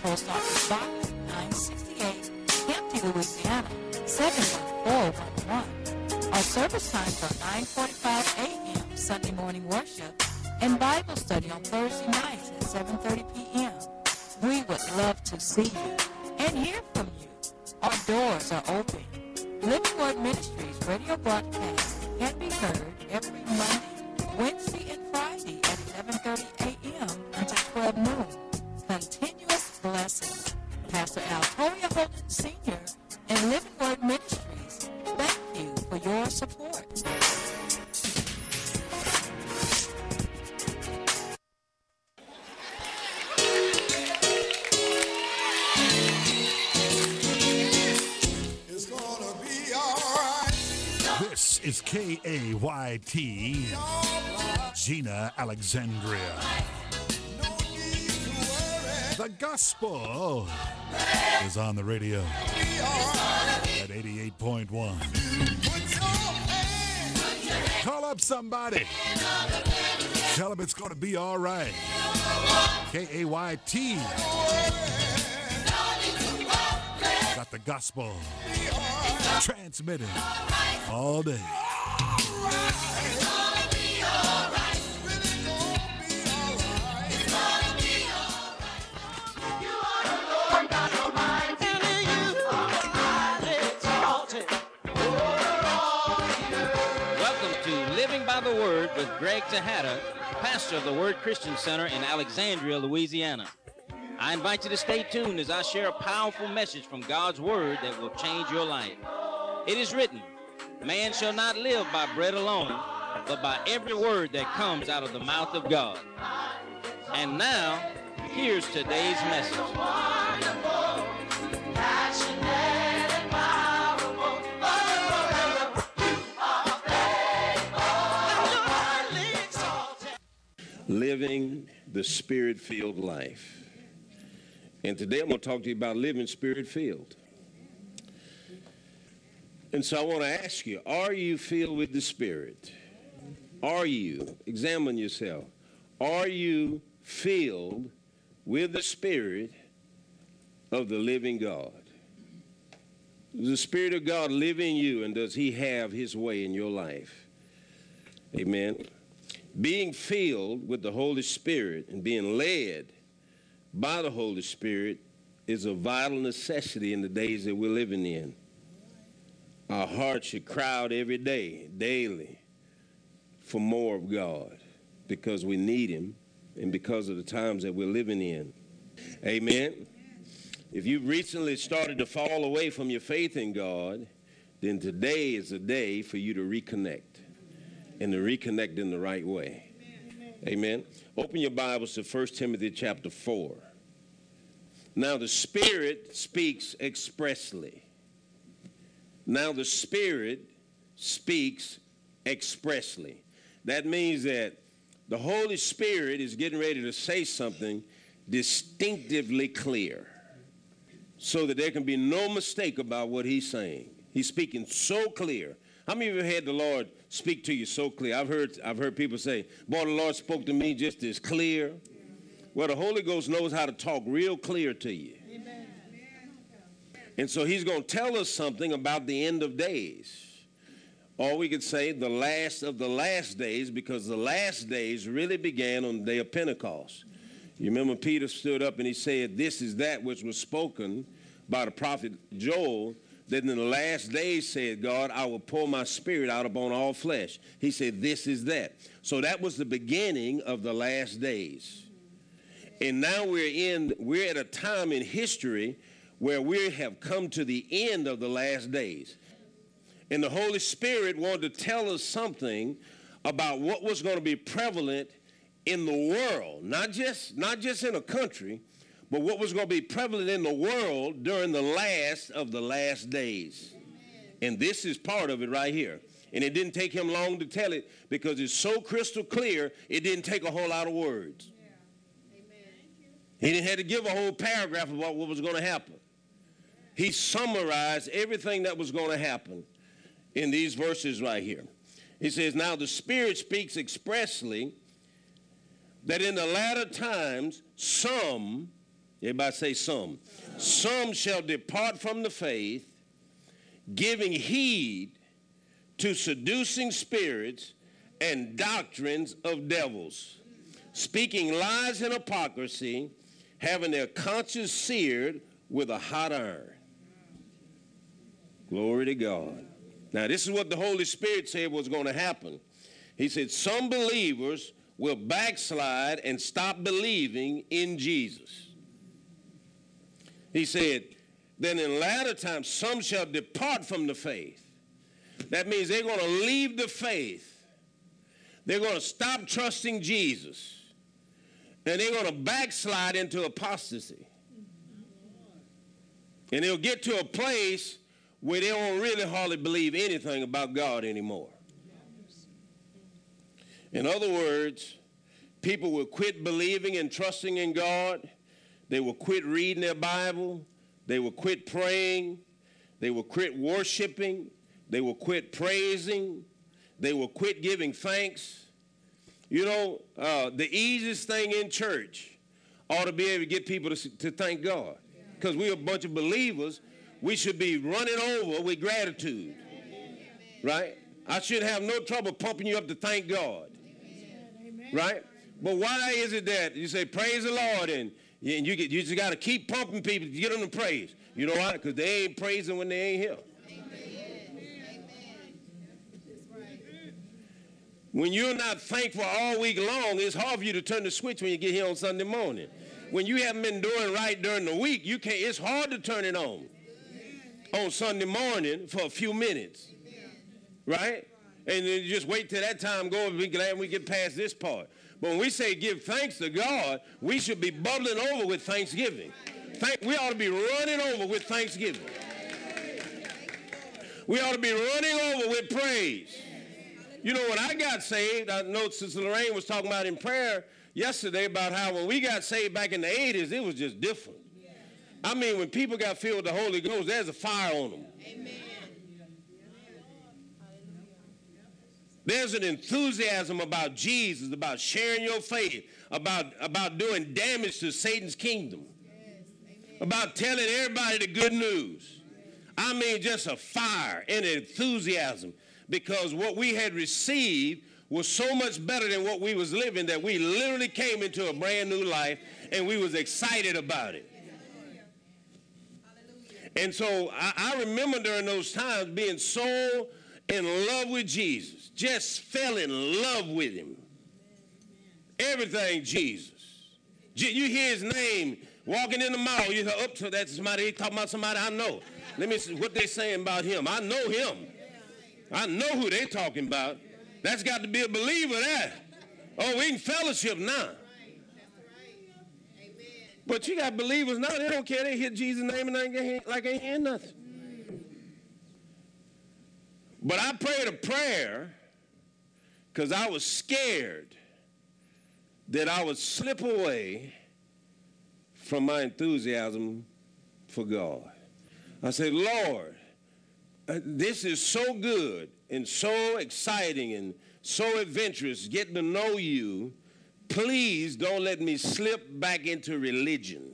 Post Office Box 968, Hampton, Louisiana 71411. Our service times are 9:45 a.m. Sunday morning worship and Bible study on Thursday nights at 7:30 p.m. We would love to see you and hear from you. Our doors are open. Living Word Ministries radio broadcast can be heard every Monday, Wednesday, and Friday at 11:30 a.m. until 12 noon. Continuous blessings. Pastor Altoria Holden Sr. and Living Word Ministries, thank you for your support. It's gonna be all right. This is KAYT, Gina Alexandria. The gospel is on the radio at 88.1. Call up somebody. Tell them it's going to be all right. KAYT. Got the gospel transmitting all day. By the Word with Greg Tejada, pastor of the Word Christian Center in Alexandria, Louisiana. I invite you to stay tuned as I share a powerful message from God's Word that will change your life. It is written, man shall not live by bread alone, but by every word that comes out of the mouth of God. And now, here's today's message. Living the Spirit-filled life. And today I'm going to talk to you about living Spirit-filled. And so I want to ask you, are you filled with the Spirit? Are you? Examine yourself. Are you filled with the Spirit of the living God? Does the Spirit of God live in you, and does He have His way in your life? Amen. Being filled with the Holy Spirit and being led by the Holy Spirit is a vital necessity in the days that we're living in. Our hearts should cry out every day, daily, for more of God because we need Him and because of the times that we're living in. Amen. If you've recently started to fall away from your faith in God, then today is a day for you to reconnect. And to reconnect in the right way. Amen. Open your Bibles to 1 Timothy chapter 4. Now the Spirit speaks expressly. Now the Spirit speaks expressly. That means that the Holy Spirit is getting ready to say something distinctively clear so that there can be no mistake about what He's saying. He's speaking so clear. How many of you have had the Lord speak to you so clear? I've heard people say, boy, the Lord spoke to me just as clear. Well, the Holy Ghost knows how to talk real clear to you. Amen. And so He's going to tell us something about the end of days. Or we could say the last of the last days, because the last days really began on the day of Pentecost. You remember Peter stood up and he said, this is that which was spoken by the prophet Joel, that in the last days, said God, I will pour my Spirit out upon all flesh. He said, this is that. So that was the beginning of the last days. And now we're at a time in history where we have come to the end of the last days. And the Holy Spirit wanted to tell us something about what was going to be prevalent in the world, not just in a country, but what was going to be prevalent in the world during the last of the last days. And this is part of it right here. And it didn't take him long to tell it because it's so crystal clear, it didn't take a whole lot of words. He didn't have to give a whole paragraph about what was going to happen. He summarized everything that was going to happen in these verses right here. He says, now the Spirit speaks expressly that in the latter times some Everybody say some. Some shall depart from the faith, giving heed to seducing spirits and doctrines of devils, speaking lies and hypocrisy, having their conscience seared with a hot iron. Glory to God. Now, this is what the Holy Spirit said was going to happen. He said some believers will backslide and stop believing in Jesus. He said, then in latter times, some shall depart from the faith. That means they're going to leave the faith. They're going to stop trusting Jesus. And they're going to backslide into apostasy. And they'll get to a place where they won't really hardly believe anything about God anymore. In other words, people will quit believing and trusting in God. They will quit reading their Bible. They will quit praying. They will quit worshiping. They will quit praising. They will quit giving thanks. You know, the easiest thing in church ought to be able to get people to thank God. Because we're a bunch of believers. We should be running over with gratitude. Right? I should have no trouble pumping you up to thank God. Right? But why is it that you say, praise the Lord, and you just got to keep pumping people to get them to praise? You know why? Because they ain't praising when they ain't here. When you're not thankful all week long, it's hard for you to turn the switch when you get here on Sunday morning. When you haven't been doing right during the week, it's hard to turn it on Sunday morning for a few minutes. Right? And then you just wait till that time goes and be glad we get past this part. But when we say give thanks to God, we should be bubbling over with thanksgiving. We ought to be running over with thanksgiving. We ought to be running over with praise. You know, when I got saved, I know Sister Lorraine was talking about in prayer yesterday about how when we got saved back in the 80s, it was just different. I mean, when people got filled with the Holy Ghost, there's a fire on them. Amen. There's an enthusiasm about Jesus, about sharing your faith, about doing damage to Satan's kingdom, about telling everybody the good news. I mean, just a fire and enthusiasm, because what we had received was so much better than what we was living that we literally came into a brand new life and we was excited about it. And so I remember during those times being so in love with Jesus, just fell in love with him. Everything Jesus. You hear his name walking in the mall, you say, up to that somebody, they talking about somebody I know. Let me see what they saying about him. I know him. I know who they talking about. That's got to be a believer there. Oh, we can fellowship now. But you got believers now, they don't care. They hear Jesus' name and like ain't hearing nothing. But I prayed a prayer because I was scared that I would slip away from my enthusiasm for God. I said, Lord, this is so good and so exciting and so adventurous, getting to know you. Please don't let me slip back into religion.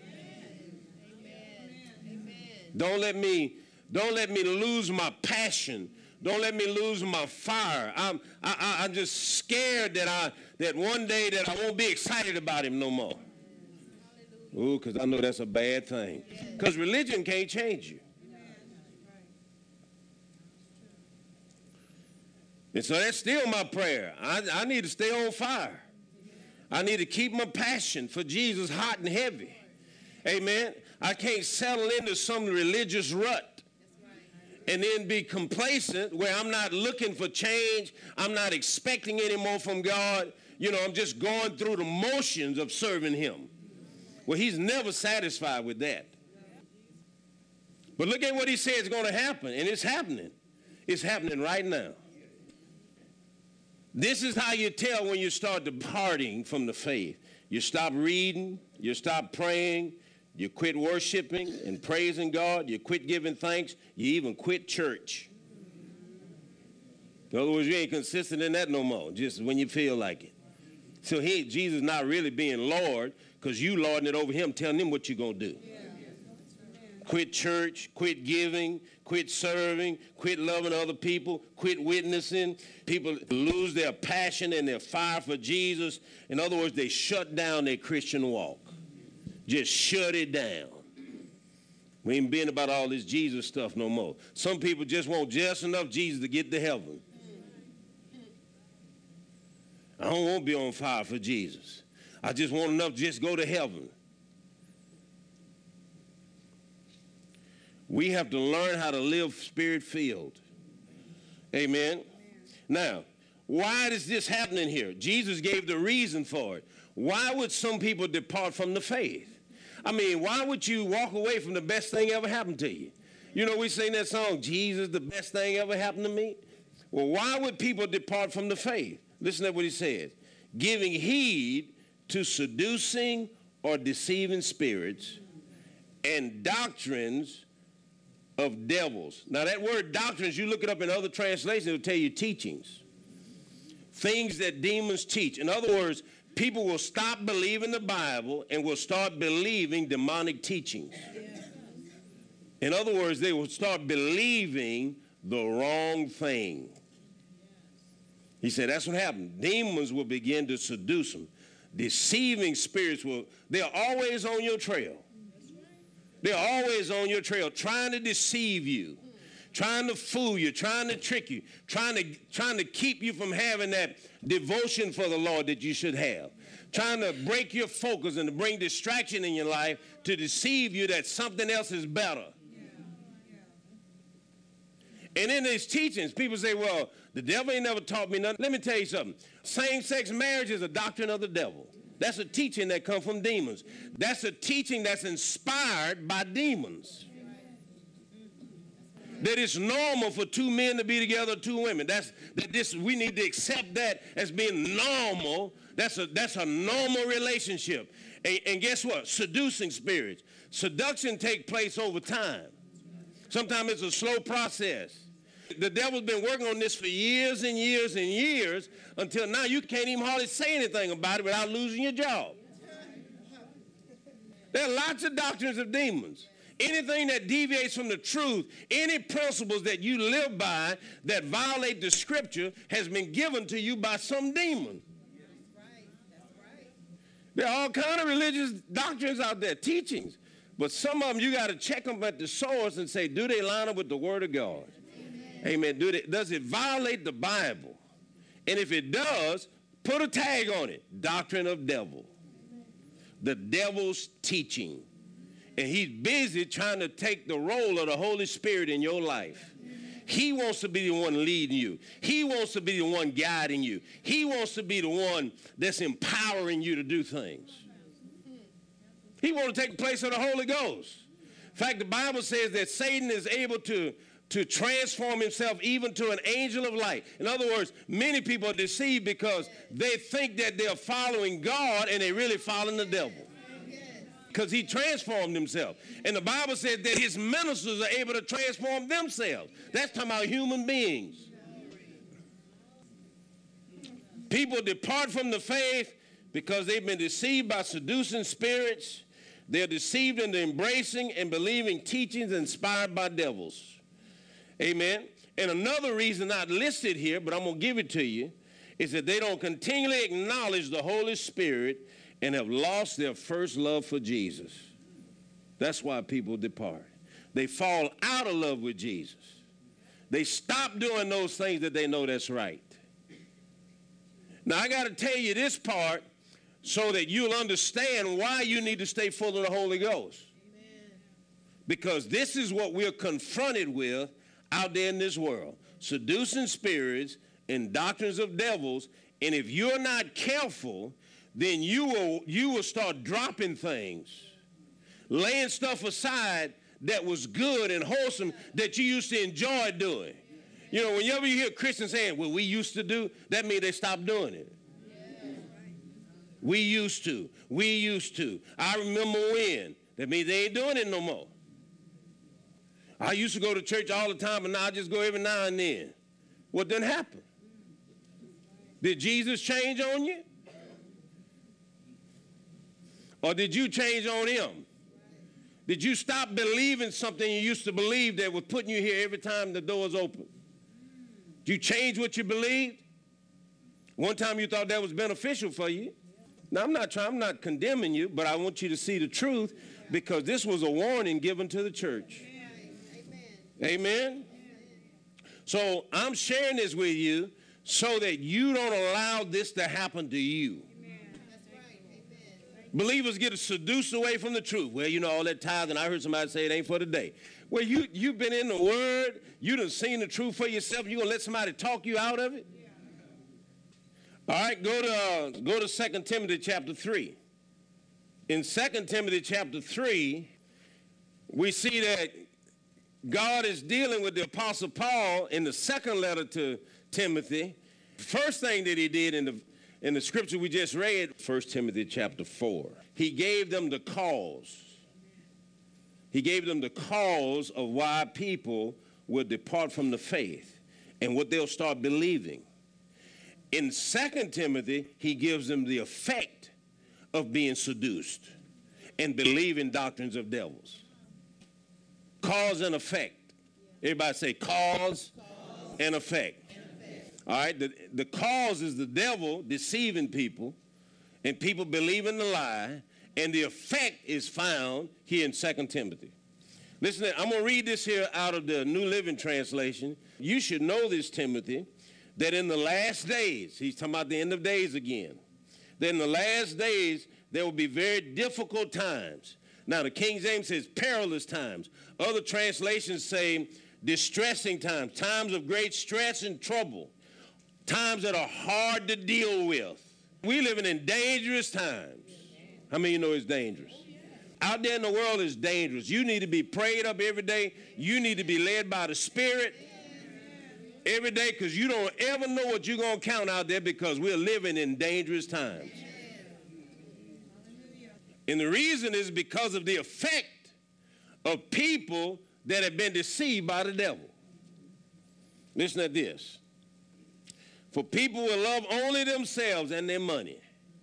Amen. Don't let me lose my passion. Don't let me lose my fire. I'm just scared that one day that I won't be excited about him no more. Ooh, because I know that's a bad thing. Because religion can't change you. And so that's still my prayer. I need to stay on fire. I need to keep my passion for Jesus hot and heavy. Amen. I can't settle into some religious rut and then be complacent where I'm not looking for change. I'm not expecting any more from God. You know, I'm just going through the motions of serving him. Well, he's never satisfied with that. But look at what he said is going to happen, and it's happening. It's happening right now. This is how you tell when you start departing from the faith. You stop reading, you stop praying, you quit worshiping and praising God, you quit giving thanks, you even quit church. In other words, you ain't consistent in that no more, just when you feel like it. So Jesus not really being Lord, because you lording it over him, telling him what you're going to do. Quit church, quit giving, quit serving, quit loving other people, quit witnessing. People lose their passion and their fire for Jesus. In other words, they shut down their Christian walk. Just shut it down. We ain't been about all this Jesus stuff no more. Some people just want just enough Jesus to get to heaven. I don't want to be on fire for Jesus. I just want enough to just go to heaven. We have to learn how to live spirit-filled. Amen. Now, why is this happening here? Jesus gave the reason for it. Why would some people depart from the faith? I mean, why would you walk away from the best thing ever happened to you? You know, we sing that song, Jesus, the best thing ever happened to me. Well, why would people depart from the faith? Listen to what he said. Giving heed to seducing or deceiving spirits and doctrines of devils. Now, that word doctrines, you look it up in other translations, it'll tell you teachings. Things that demons teach. In other words, people will stop believing the Bible and will start believing demonic teachings. In other words, they will start believing the wrong thing. He said that's what happened. Demons will begin to seduce them. Deceiving spirits they're always on your trail. They're always on your trail trying to deceive you, trying to fool you, trying to trick you, trying to keep you from having that devotion for the Lord that you should have, trying to break your focus and to bring distraction in your life to deceive you that something else is better. And in these teachings, people say, well, the devil ain't never taught me nothing. Let me tell you something. Same-sex marriage is a doctrine of the devil. That's a teaching that comes from demons. That's a teaching that's inspired by demons. That it's normal for two men to be together, two women. We need to accept that as being normal. That's a normal relationship. And guess what? Seducing spirits. Seduction takes place over time. Sometimes it's a slow process. The devil's been working on this for years and years and years until now you can't even hardly say anything about it without losing your job. There are lots of doctrines of demons. Anything that deviates from the truth, any principles that you live by that violate the scripture has been given to you by some demon. There are all kinds of religious doctrines out there, teachings. But some of them, you got to check them at the source and say, do they line up with the Word of God? Amen. Does it violate the Bible? And if it does, put a tag on it. Doctrine of devil. The devil's teaching. And he's busy trying to take the role of the Holy Spirit in your life. He wants to be the one leading you. He wants to be the one guiding you. He wants to be the one that's empowering you to do things. He wants to take the place of the Holy Ghost. In fact, the Bible says that Satan is able to transform himself even to an angel of light. In other words, many people are deceived because they think that they're following God and they're really following the devil. Because he transformed himself. And the Bible says that his ministers are able to transform themselves. That's talking about human beings. People depart from the faith because they've been deceived by seducing spirits. They're deceived into embracing and believing teachings inspired by devils. Amen. And another reason not listed here, but I'm going to give it to you, is that they don't continually acknowledge the Holy Spirit and have lost their first love for Jesus. That's why people depart. They fall out of love with Jesus. They stop doing those things that they know that's right. Now, I got to tell you this part so that you'll understand why you need to stay full of the Holy Ghost. Amen. Because this is what we're confronted with out there in this world. Seducing spirits and doctrines of devils. And if you're not careful, then you will start dropping things, laying stuff aside that was good and wholesome that you used to enjoy doing. You know, whenever you hear Christians saying, well, we used to do, that means they stopped doing it. We used to. I remember when. That means they ain't doing it no more. I used to go to church all the time, and now I just go every now and then. What didn't happen? Did Jesus change on you? Or did you change on him? Did you stop believing something you used to believe that was putting you here every time the doors open? Did you change what you believed? One time you thought that was beneficial for you. Now, I'm not condemning you, but I want you to see the truth because this was a warning given to the church. Amen? So I'm sharing this with you so that you don't allow this to happen to you. Believers get seduced away from the truth. Well, you know, all that tithing, I heard somebody say it ain't for today. Well, you've been in the Word. You done seen the truth for yourself. You going to let somebody talk you out of it? All right, go to 2 Timothy chapter 3. In 2 Timothy chapter 3, we see that God is dealing with the Apostle Paul in the second letter to Timothy. First thing that he did in the scripture we just read, 1 Timothy chapter 4, he gave them the cause. He gave them the cause of why people will depart from the faith and what they'll start believing. In 2 Timothy, he gives them the effect of being seduced and believing doctrines of devils. Cause and effect. Everybody say cause and effect. All right, the cause is the devil deceiving people and people believing the lie, and the effect is found here in 2 Timothy. Listen, I'm going to read this here out of the New Living Translation. You should know this, Timothy, that in the last days, he's talking about the end of days again, that in the last days there will be very difficult times. Now, the King James says perilous times. Other translations say distressing times, times of great stress and trouble, times that are hard to deal with. We're living in dangerous times. How many of you know it's dangerous? Out there in the world is dangerous. You need to be prayed up every day. You need to be led by the Spirit every day because you don't ever know what you're going to count out there because we're living in dangerous times. And the reason is because of the effect of people that have been deceived by the devil. Listen to this. For people will love only themselves and their money.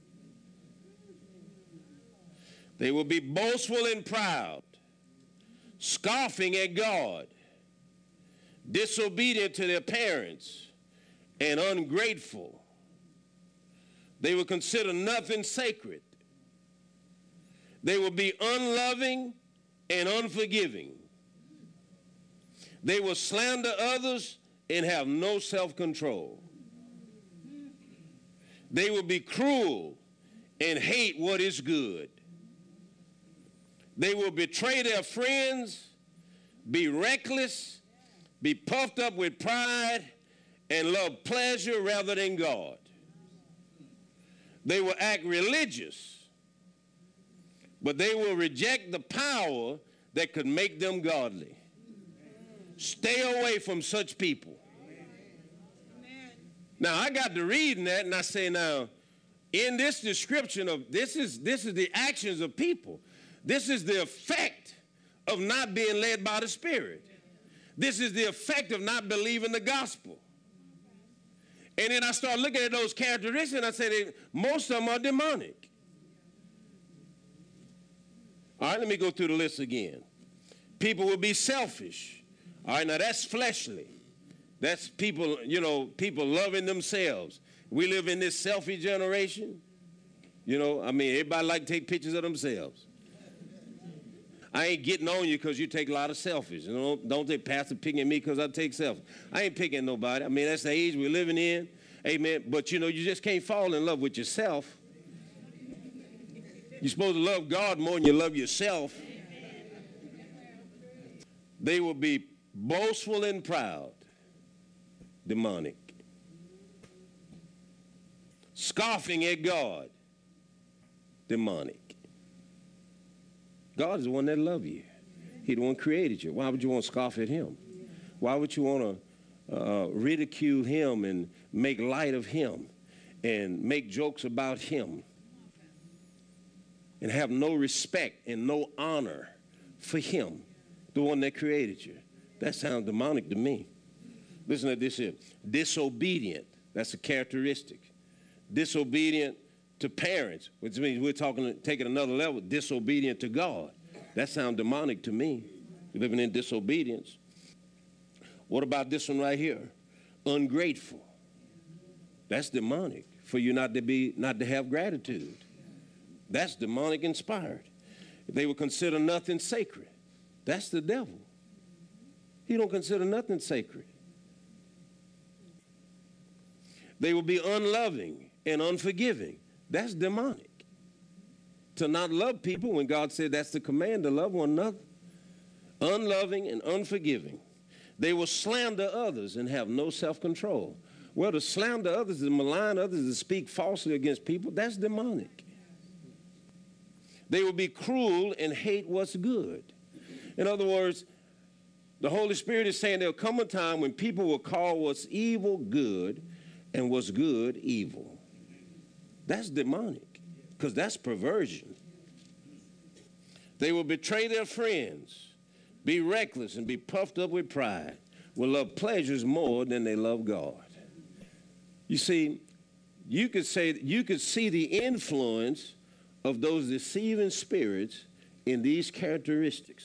They will be boastful and proud, scoffing at God, disobedient to their parents, and ungrateful. They will consider nothing sacred. They will be unloving and unforgiving. They will slander others and have no self-control. They will be cruel and hate what is good. They will betray their friends, be reckless, be puffed up with pride, and love pleasure rather than God. They will act religious, but they will reject the power that could make them godly. Stay away from such people. Now, I got to reading that, and I say, now, in this description of this is the actions of people. This is the effect of not being led by the Spirit. This is the effect of not believing the gospel. And then I start looking at those characteristics, and I say most of them are demonic. All right, let me go through the list again. People will be selfish. All right, now that's fleshly. That's people, people loving themselves. We live in this selfie generation. Everybody like to take pictures of themselves. I ain't getting on you because you take a lot of selfies. Don't they pastor picking me because I take selfies. I ain't picking nobody. That's the age we're living in. Amen. But, you just can't fall in love with yourself. You're supposed to love God more than you love yourself. They will be boastful and proud. Demonic. Scoffing at God. Demonic. God is the one that loves you. He's the one who created you. Why would you want to scoff at him? Why would you want to ridicule him and make light of him and make jokes about him and have no respect and no honor for him, the one that created you? That sounds demonic to me. Listen to this here. Disobedient. That's a characteristic. Disobedient to parents, which means we're taking another level, disobedient to God. That sounds demonic to me, living in disobedience. What about this one right here? Ungrateful. That's demonic, for you not to have gratitude. That's demonic inspired. They will consider nothing sacred. That's the devil. He don't consider nothing sacred. They will be unloving and unforgiving. That's demonic. To not love people when God said that's the command, to love one another. Unloving and unforgiving. They will slander others and have no self-control. Well, to slander others, to malign others, to speak falsely against people, that's demonic. They will be cruel and hate what's good. In other words, the Holy Spirit is saying there'll come a time when people will call what's evil good and what's good evil. That's demonic, because that's perversion. They will betray their friends, be reckless, and be puffed up with pride, will love pleasures more than they love God. You see, you could see the influence of those deceiving spirits in these characteristics.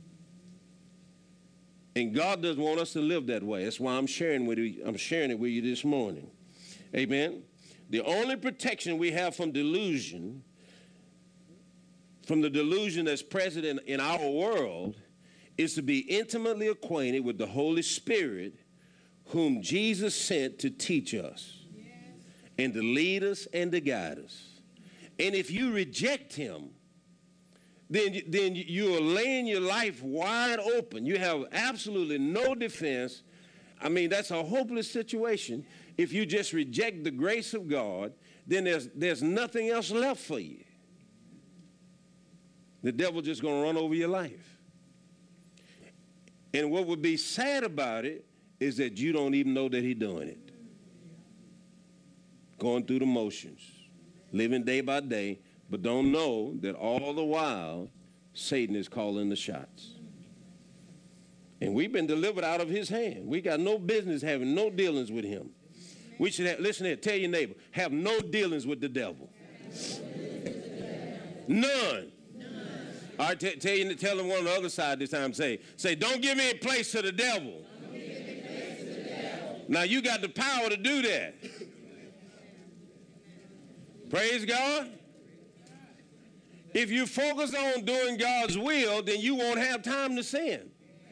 And God doesn't want us to live that way. That's why I'm sharing it with you this morning. Amen. The only protection we have from delusion, from the delusion that's present in our world, is to be intimately acquainted with the Holy Spirit, whom Jesus sent to teach us and to lead us and to guide us. And if you reject him, then you are laying your life wide open. You have absolutely no defense. I mean, that's a hopeless situation. If you just reject the grace of God, then there's nothing else left for you. The devil's just going to run over your life. And what would be sad about it is that you don't even know that he's doing it. Going through the motions, living day by day, but don't know that all the while Satan is calling the shots. And we've been delivered out of his hand. We got no business having no dealings with him. We should have, listen here, tell your neighbor, have no dealings with the devil. None. All right, tell them one on the other side this time. Say, don't give any place to the devil. Now you got the power to do that. Praise God. If you focus on doing God's will, then you won't have time to sin.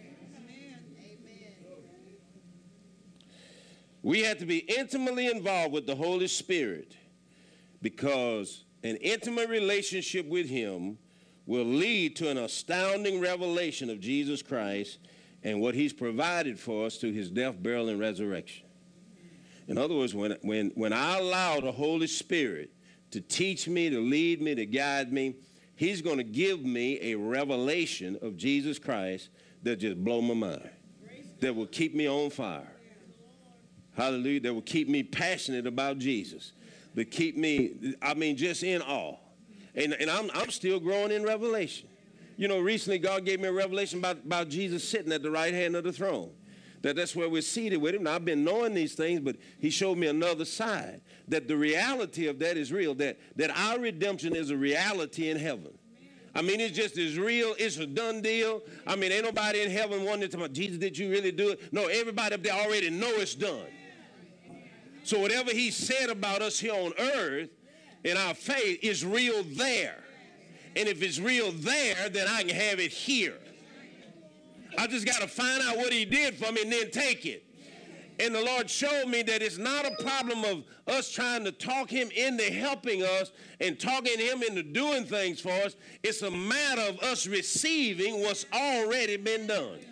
We have to be intimately involved with the Holy Spirit, because an intimate relationship with him will lead to an astounding revelation of Jesus Christ and what he's provided for us through his death, burial, and resurrection. In other words, when I allow the Holy Spirit to teach me, to lead me, to guide me, he's going to give me a revelation of Jesus Christ that just blow my mind, that will keep me on fire. Hallelujah. That will keep me passionate about Jesus, that keep me, just in awe. And I'm still growing in revelation. You know, recently God gave me a revelation about Jesus sitting at the right hand of the throne. That's where we're seated with him. Now, I've been knowing these things, but he showed me another side, that the reality of that is real, that our redemption is a reality in heaven. I mean, it's just as real. It's a done deal. I mean, ain't nobody in heaven wondering about, Jesus, did you really do it? No, everybody up there already know it's done. So whatever he said about us here on earth in our faith is real there. And if it's real there, then I can have it here. I just got to find out what he did for me and then take it. And the Lord showed me that it's not a problem of us trying to talk him into helping us and talking him into doing things for us. It's a matter of us receiving what's already been done.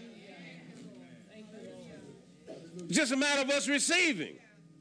It's just a matter of us receiving.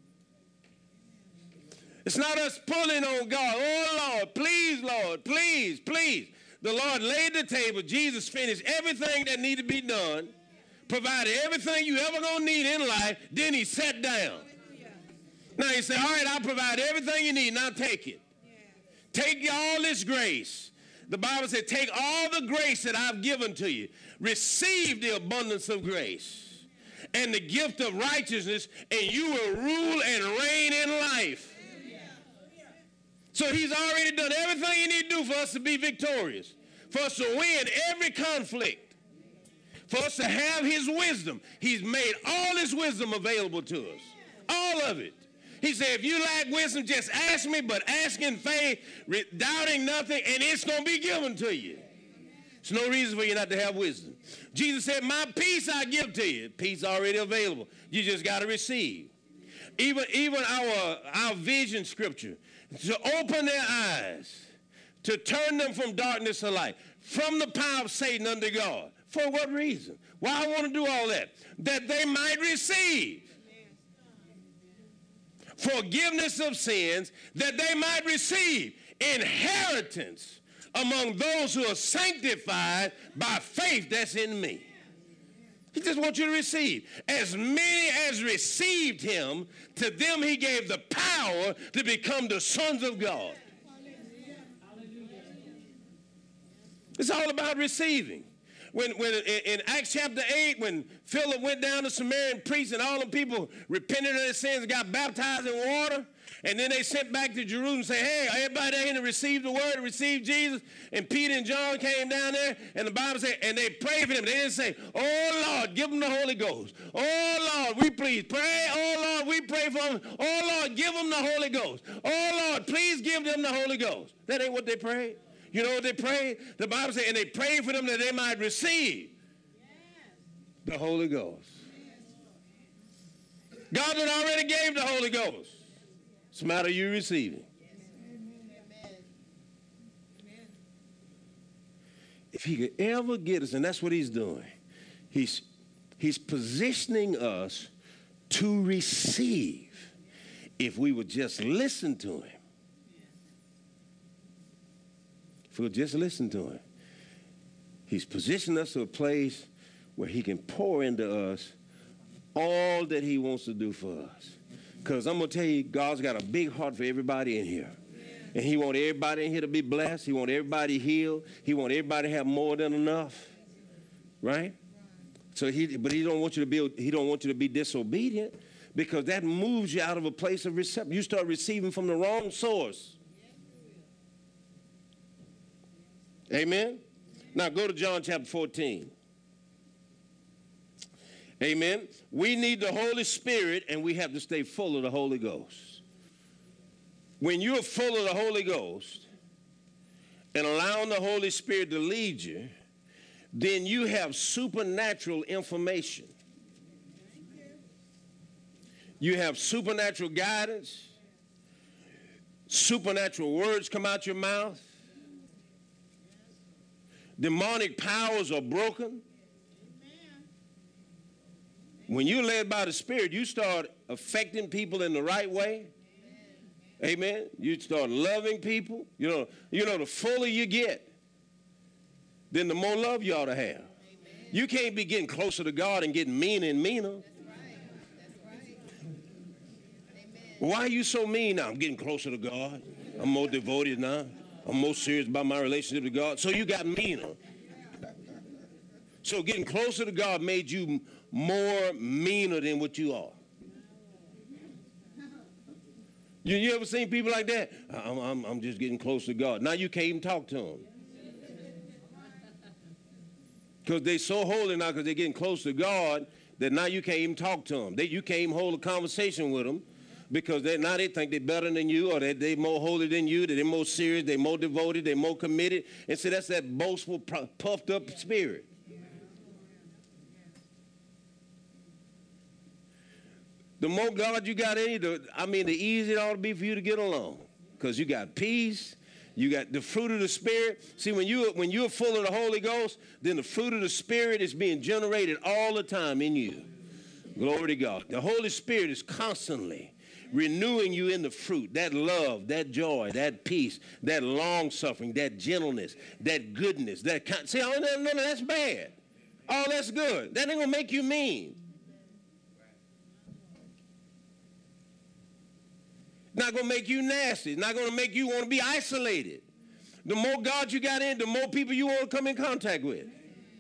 It's not us pulling on God. Oh, Lord, please, please. The Lord laid the table. Jesus finished everything that needed to be done, provided everything you ever going to need in life. Then he sat down. Now he said, all right, I'll provide everything you need. Now take it. Take all this grace. The Bible said, take all the grace that I've given to you. Receive the abundance of grace and the gift of righteousness, and you will rule and reign in life. So he's already done everything he needs to do for us to be victorious, for us to win every conflict, for us to have his wisdom. He's made all his wisdom available to us, all of it. He said, if you lack wisdom, just ask me, but ask in faith, doubting nothing, and it's going to be given to you. There's no reason for you not to have wisdom. Jesus said, my peace I give to you. Peace already available. You just got to receive. Even our vision scripture, to open their eyes, to turn them from darkness to light, from the power of Satan unto God. For what reason? Why I want to do all that? That they might receive forgiveness of sins, that they might receive inheritance among those who are sanctified by faith that's in me. He just wants you to receive. As many as received him, to them he gave the power to become the sons of God. It's all about receiving. When in Acts chapter 8, when Philip went down to Samaria and preached, and all the people repented of their sins and got baptized in water, and then they sent back to Jerusalem and said, hey, everybody there to receive the word, to receive Jesus. And Peter and John came down there, and the Bible said, and they prayed for them. They didn't say, oh, Lord, give them the Holy Ghost. Oh, Lord, we please pray. Oh, Lord, we pray for them. Oh, Lord, give them the Holy Ghost. Oh, Lord, please give them the Holy Ghost. That ain't what they prayed. You know what they prayed? The Bible said, and they prayed for them that they might receive the Holy Ghost. God had already gave the Holy Ghost. It's a matter of you receiving. If he could ever get us, and that's what he's doing, he's positioning us to receive if we would just listen to him. If we'll just listen to him. He's positioned us to a place where he can pour into us all that he wants to do for us. Because I'm going to tell you, God's got a big heart for everybody in here. And he wants everybody in here to be blessed. He wants everybody healed. He wants everybody to have more than enough. Right? So he don't want you to be disobedient, because that moves you out of a place of reception. You start receiving from the wrong source. Amen? Now go to John chapter 14. Amen? We need the Holy Spirit, and we have to stay full of the Holy Ghost. When you're full of the Holy Ghost and allowing the Holy Spirit to lead you, then you have supernatural information. You have supernatural guidance. Supernatural words come out your mouth. Demonic powers are broken. When you're led by the Spirit, you start affecting people in the right way. Amen. You start loving people. You know, the fuller you get, then the more love you ought to have. You can't be getting closer to God and getting meaner and meaner. That's right. Why are you so mean now? I'm getting closer to God. I'm more devoted now. I'm more serious about my relationship with God. So you got meaner. So getting closer to God made you more meaner than what you are. You ever seen people like that? I'm just getting close to God. Now you can't even talk to them. Because they're so holy now, because they're getting close to God, that now you can't even talk to them. You can't even hold a conversation with them, because now they think they're better than you, or they're more holy than you, that they're more serious, they're more devoted, they're more committed. And so that's that boastful, puffed up spirit. The more God you got in you, the easier it ought to be for you to get along. Because you got peace, you got the fruit of the Spirit. See, when you're full of the Holy Ghost, then the fruit of the Spirit is being generated all the time in you. Glory to God. The Holy Spirit is constantly renewing you in the fruit, that love, that joy, that peace, that long-suffering, that gentleness, that goodness, see, none of that's bad. All that's good. That ain't going to make you mean. Not going to make you nasty. It's not going to make you want to be isolated. The more God you got in, the more people you want to come in contact with.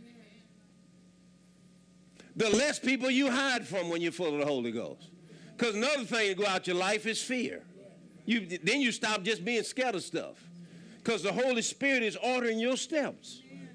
The less people you hide from when you're full of the Holy Ghost. Because another thing to go out your life is fear. Then you stop just being scared of stuff, because the Holy Spirit is ordering your steps.